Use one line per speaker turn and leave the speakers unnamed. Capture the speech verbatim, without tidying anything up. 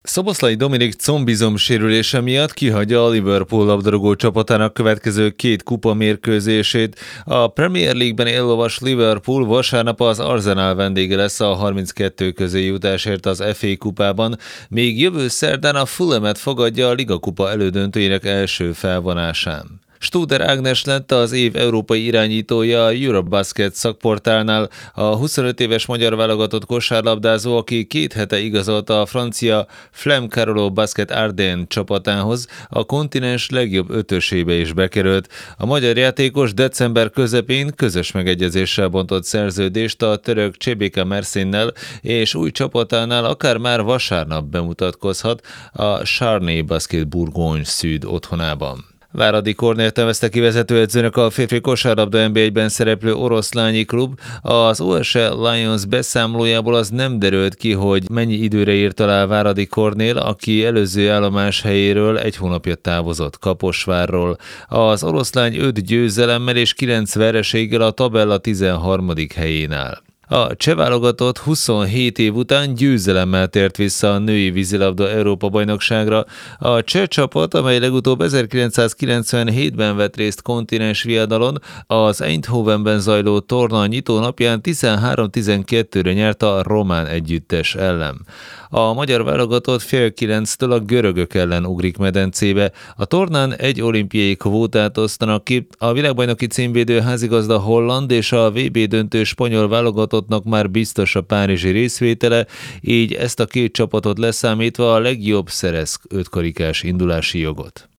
Szoboszlai Dominik combizom sérülése miatt kihagyja a Liverpool labdarúgó csapatának következő két kupa mérkőzését. A Premier League-ben éllovas Liverpool vasárnap az Arsenal vendége lesz a harminckettő közé jutásért az ef á kupában, míg jövő szerdán a Fulhamet fogadja a ligakupa elődöntőjének első felvonásán. Studer Ágnes lett az év európai irányítója a Eurobasket szakportálnál, a huszonöt éves magyar válogatott kosárlabdázó, aki két hete igazolta a francia Flem Carolo Basket Ardennes csapatához, a kontinens legjobb ötösébe is bekerült. A magyar játékos december közepén közös megegyezéssel bontott szerződést a török Csebeka Mersinnel, és új csapatánál akár már vasárnap bemutatkozhat a Charnay Basket Bourgogne Sud otthonában. Váradi Kornélt nevezte ki vezetőedzőnek a férfi kosárlabda en bé egyben szereplő oroszlányi klub. Az o es e Lions beszámolójából az nem derült ki, hogy mennyi időre írt alá Váradi Kornél, aki előző állomás helyéről egy hónapja távozott Kaposvárról. Az oroszlány öt győzelemmel és kilenc vereséggel a tabella tizenharmadik helyén áll. A cseh válogatott huszonhét év után győzelemmel tért vissza a női vízilabda Európa-bajnokságra. A cseh csapat, amely legutóbb ezerkilencszázkilencvenhétben vett részt kontinens viadalon, az Eindhovenben zajló torna nyitó napján tizenhárom tizenkettőre nyert a román együttes ellen. A magyar válogatott fél kilenctől a görögök ellen ugrik medencébe. A tornán egy olimpiai kvótát osztanak ki, a világbajnoki címvédő házigazda holland és a vé bé döntő spanyol válogatottnak már biztos a párizsi részvétele, így ezt a két csapatot leszámítva a legjobb szerez ötkarikás indulási jogot.